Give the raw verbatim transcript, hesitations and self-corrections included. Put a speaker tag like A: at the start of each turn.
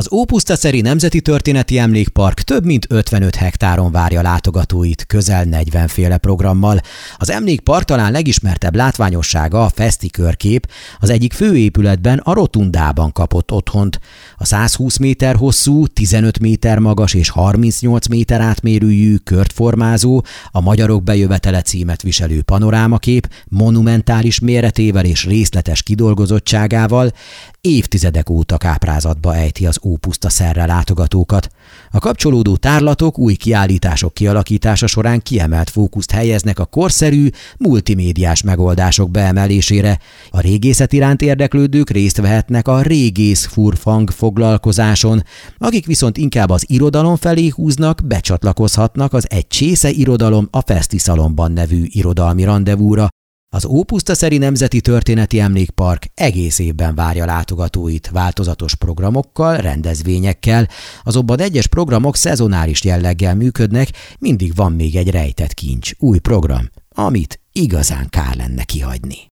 A: Az Ópuszta-Szeri Nemzeti Történeti Emlékpark több mint ötvenöt hektáron várja látogatóit, közel negyven féle programmal. Az emlékpark talán legismertebb látványossága a Feszti körkép, az egyik főépületben, a Rotundában kapott otthont. A százhúsz méter hosszú, tizenöt méter magas és harmincnyolc méter átmérőjű, kört formázó, a Magyarok bejövetele címet viselő panorámakép monumentális méretével és részletes kidolgozottságával évtizedek óta káprázatba ejti az Ópuszta-Szerre látogatókat. A kapcsolódó tárlatok új kiállítások kialakítása során kiemelt fókuszt helyeznek a korszerű, multimédiás megoldások beemelésére. A régészet iránt érdeklődők részt vehetnek a Régész Furfang foglalkozáson, akik viszont inkább az irodalom felé húznak, becsatlakozhatnak az Egy csésze irodalom a Feszti Szalonban nevű irodalmi randevúra. Az Ópuszta-Szeri Nemzeti Történeti Emlékpark egész évben várja látogatóit változatos programokkal, rendezvényekkel, azonban egyes programok szezonális jelleggel működnek, mindig van még egy rejtett kincs, új program, amit igazán kár lenne kihagyni.